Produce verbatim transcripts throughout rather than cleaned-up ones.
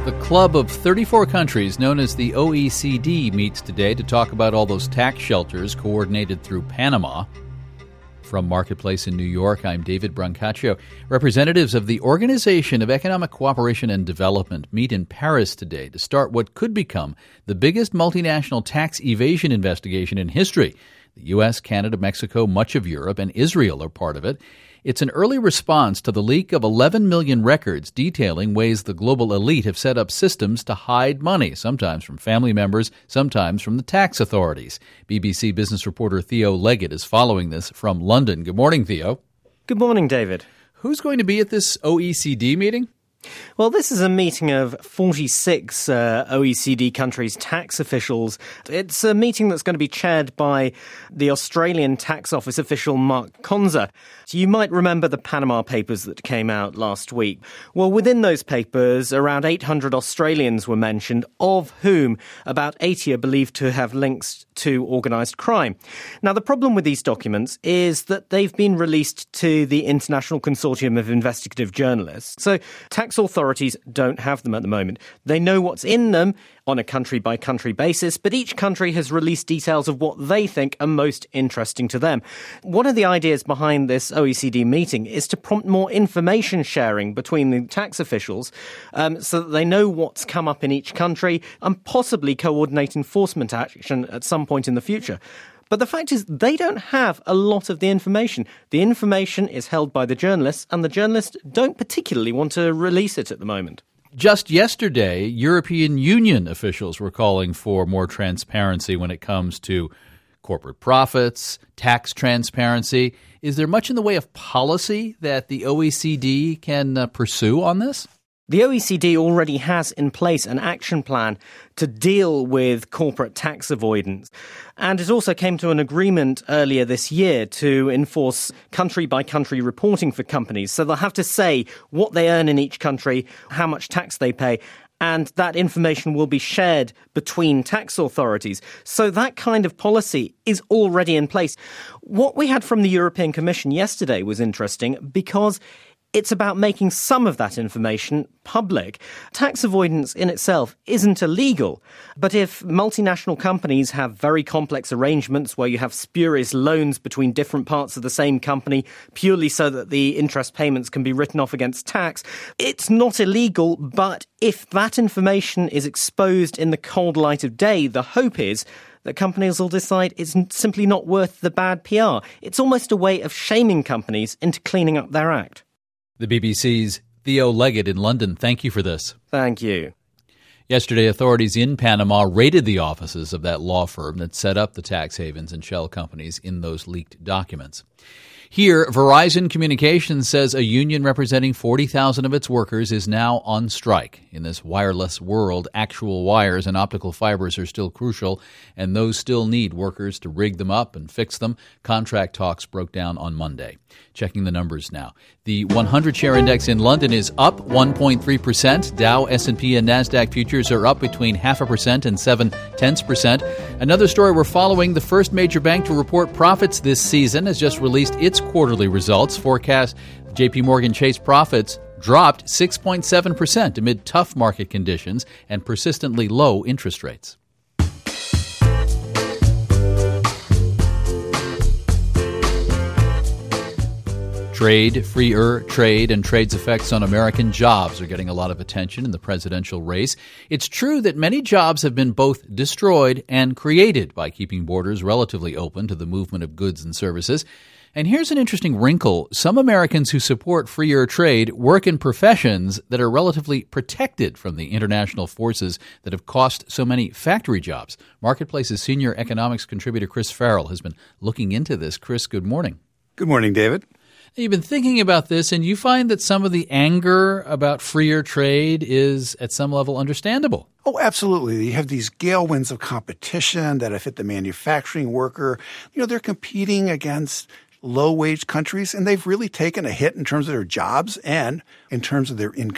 The club of thirty-four countries known as the O E C D meets today to talk about all those tax shelters coordinated through Panama. From Marketplace in New York, I'm David Brancaccio. Representatives of the Organization of Economic Cooperation and Development meet in Paris today to start what could become the biggest multinational tax evasion investigation in history. The U S, Canada, Mexico, much of Europe, and Israel are part of it. It's an early response to the leak of eleven million records detailing ways the global elite have set up systems to hide money, sometimes from family members, sometimes from the tax authorities. B B C business reporter Theo Leggett is following this from London. Good morning, Theo. Good morning, David. Who's going to be at this O E C D meeting? Well, this is a meeting of forty-six uh, O E C D countries' tax officials. It's a meeting that's going to be chaired by the Australian tax office official Mark Conza. So you might remember the Panama Papers that came out last week. Well, within those papers, around eight hundred Australians were mentioned, of whom about eighty are believed to have links to organised crime. Now, the problem with these documents is that they've been released to the International Consortium of Investigative Journalists. So tax authorities don't have them at the moment. They know what's in them on a country-by-country basis, but each country has released details of what they think are most interesting to them. One of the ideas behind this O E C D meeting is to prompt more information sharing between the tax officials um, so that they know what's come up in each country and possibly coordinate enforcement action at some point in the future. But the fact is, they don't have a lot of the information. The information is held by the journalists, and the journalists don't particularly want to release it at the moment. Just yesterday, European Union officials were calling for more transparency when it comes to corporate profits, tax transparency. Is there much in the way of policy that the O E C D can uh, pursue on this? The O E C D already has in place an action plan to deal with corporate tax avoidance. And it also came to an agreement earlier this year to enforce country-by-country reporting for companies. So they'll have to say what they earn in each country, how much tax they pay, and that information will be shared between tax authorities. So that kind of policy is already in place. What we had from the European Commission yesterday was interesting because it's about making some of that information public. Tax avoidance in itself isn't illegal, but if multinational companies have very complex arrangements where you have spurious loans between different parts of the same company purely so that the interest payments can be written off against tax, it's not illegal. But if that information is exposed in the cold light of day, the hope is that companies will decide it's simply not worth the bad P R. It's almost a way of shaming companies into cleaning up their act. The B B C's Theo Leggett in London. Thank you for this. Thank you. Yesterday, authorities in Panama raided the offices of that law firm that set up the tax havens and shell companies in those leaked documents. Here, Verizon Communications says a union representing forty thousand of its workers is now on strike. In this wireless world, actual wires and optical fibers are still crucial, and those still need workers to rig them up and fix them. Contract talks broke down on Monday. Checking the numbers now. The one hundred share index in London is up one point three percent. Dow, S and P, and NASDAQ futures are up between half a percent and seven tenths percent. Another story we're following, the first major bank to report profits this season has just released its quarterly results. Forecast J P Morgan Chase profits dropped six point seven percent amid tough market conditions and persistently low interest rates. Trade, freer trade, and trade's effects on American jobs are getting a lot of attention in the presidential race. It's true that many jobs have been both destroyed and created by keeping borders relatively open to the movement of goods and services. And here's an interesting wrinkle. Some Americans who support freer trade work in professions that are relatively protected from the international forces that have cost so many factory jobs. Marketplace's senior economics contributor Chris Farrell has been looking into this. Chris, good morning. Good morning, David. You've been thinking about this, and you find that some of the anger about freer trade is, at some level, understandable. Oh, absolutely. You have these gale winds of competition that have hit the manufacturing worker. You know, they're competing against low-wage countries, and they've really taken a hit in terms of their jobs and in terms of their income.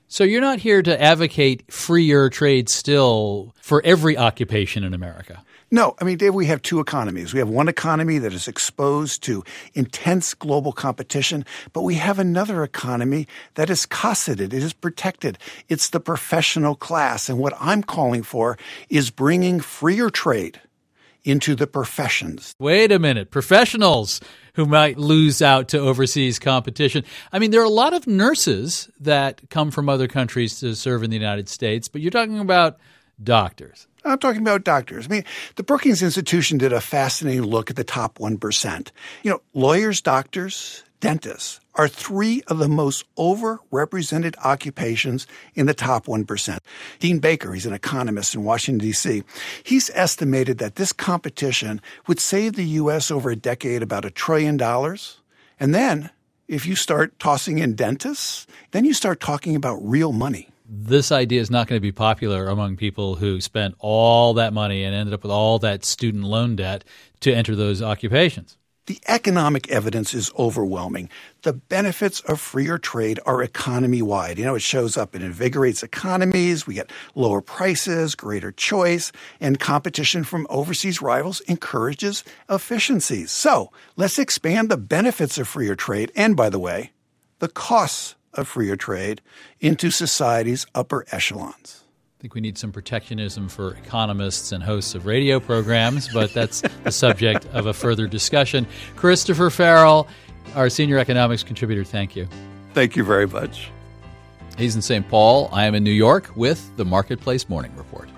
So you're not here to advocate freer trade still for every occupation in America? No. I mean, Dave, we have two economies. We have one economy that is exposed to intense global competition, but we have another economy that is cosseted. It is protected. It's the professional class. And what I'm calling for is bringing freer trade into the professions. Wait a minute. Professionals who might lose out to overseas competition. I mean, there are a lot of nurses that come from other countries to serve in the United States, but you're talking about doctors. I'm talking about doctors. I mean, the Brookings Institution did a fascinating look at the top one percent. You know, lawyers, doctors, dentists are three of the most overrepresented occupations in the top one percent. Dean Baker, he's an economist in Washington, D C, he's estimated that this competition would save the U S over a decade about a trillion dollars. And then, if you start tossing in dentists, then you start talking about real money. This idea is not going to be popular among people who spent all that money and ended up with all that student loan debt to enter those occupations. The economic evidence is overwhelming. The benefits of freer trade are economy-wide. You know, it shows up. It invigorates economies. We get lower prices, greater choice, and competition from overseas rivals encourages efficiencies. So let's expand the benefits of freer trade and, by the way, the costs of freer trade into society's upper echelons. I think we need some protectionism for economists and hosts of radio programs, but that's the subject of a further discussion. Christopher Farrell, our senior economics contributor, thank you. Thank you very much. He's in Saint Paul. I am in New York with the Marketplace Morning Report.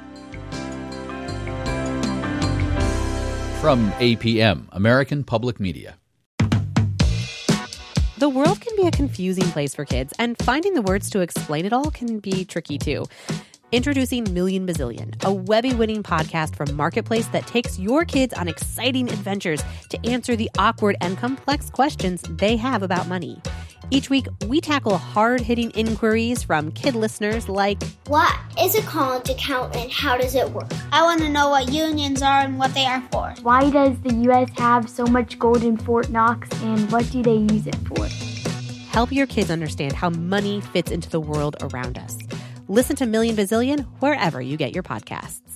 From A P M, American Public Media. The world can be a confusing place for kids, and finding the words to explain it all can be tricky too. Introducing Million Bazillion, a Webby-winning podcast from Marketplace that takes your kids on exciting adventures to answer the awkward and complex questions they have about money. Each week, we tackle hard-hitting inquiries from kid listeners like, what is a college account and how does it work? I want to know what unions are and what they are for. Why does the U S have so much gold in Fort Knox and what do they use it for? Help your kids understand how money fits into the world around us. Listen to Million Bazillion wherever you get your podcasts.